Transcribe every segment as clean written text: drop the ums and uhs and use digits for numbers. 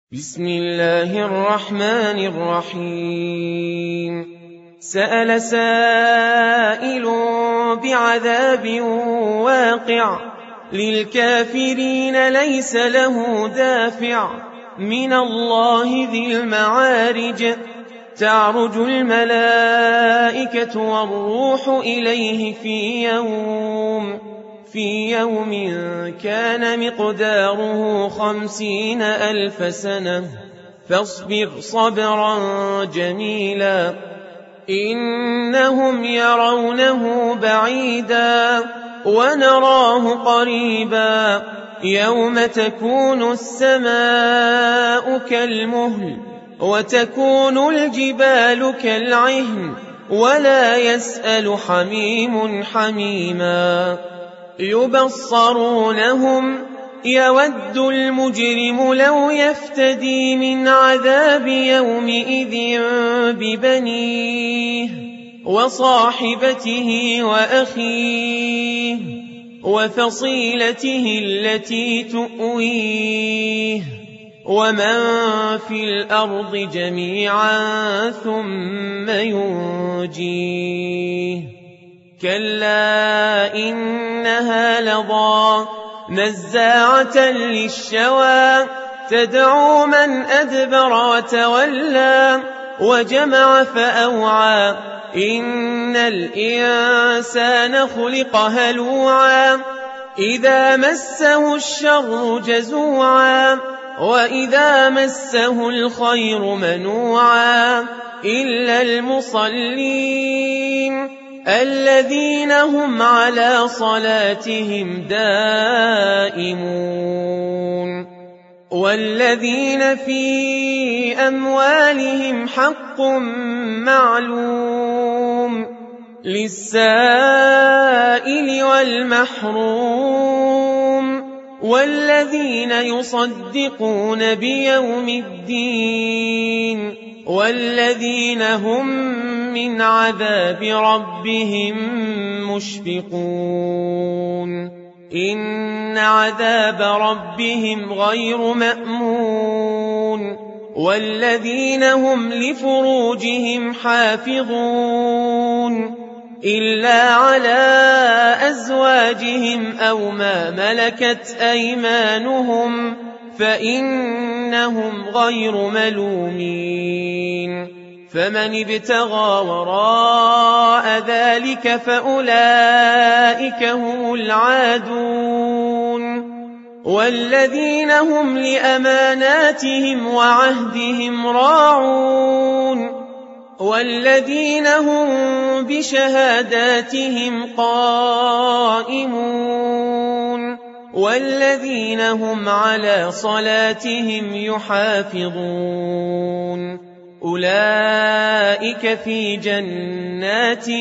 بسم الله الرحمن الرحيم. سأل سائل بعذاب واقع للكافرين ليس له دافع من الله ذي المعارج. تعرج الملائكة والروح إليه في يوم كان مقداره 50,000 سنة فاصبر صبرا جميلا. إنهم يرونه بعيدا ونراه قريبا. يوم تكون السماء كالمهل وتكون الجبال كالعهن ولا يسأل حميم حميما. يبصرونهم يود المجرم لو يفتدي من عذاب يومئذ ببنيه وصاحبته وأخيه وفصيلته التي تؤويه ومن في الأرض جميعا ثم ينجيه. كلا إنها لظى نزاعة للشوى تدعو من أدبر وتولى وجمع فأوعى. إن الإنسان خلق هلوعا إذا مسه الشر جزوعا وإذا مسه الخير منوعا إلا المصلين الذين هم على صلاتهم دائمون والذين في أموالهم حق معلوم للسائل والمحروم والذين يصدقون بيوم الدين والذين هم من عذاب ربهم مشفقون. إن عذاب ربهم غير مأمون والذين هم لفروجهم حافظون إلا على أزواجهم أو ما ملكت أيمانهم فإنهم غير ملومين. فمن ابتغى وراء ذلك فأولئك هم العادون والذين هم لأماناتهم وعهدهم راعون والذين هم بشهاداتهم قائمون والذين هم على صلاتهم يحافظون. أولئك في جنات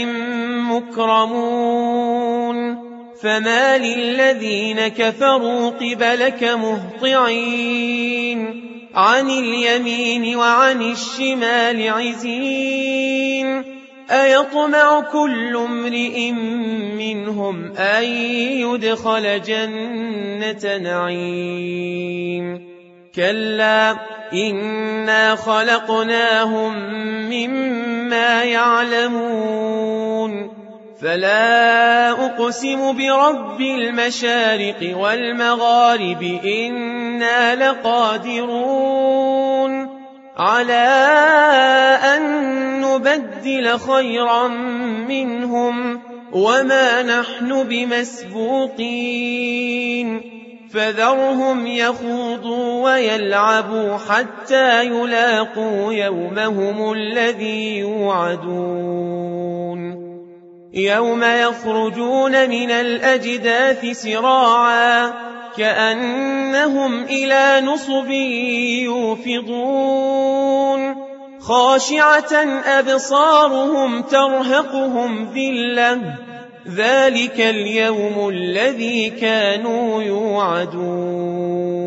مكرمون. فما للذين كفروا قبلك مهطعين عن اليمين وعن الشمال عزين. أيطمع كل امرئ منهم أن يدخل جنة نعيم. كلا إنا خلقناهم مما يعلمون. فلا أقسم برب المشارق والمغارب إنا لقادرون على أن نبدل خيرا منهم وما نحن بمسبوقين. فذرهم يخوضوا ويلعبوا حتى يلاقوا يومهم الذي يوعدون. يوم يخرجون من الأجداث سراعا كأنهم إلى نصب يوفضون. خاشعة أبصارهم ترهقهم ذلة ذلك اليوم الذي كانوا يوعدون.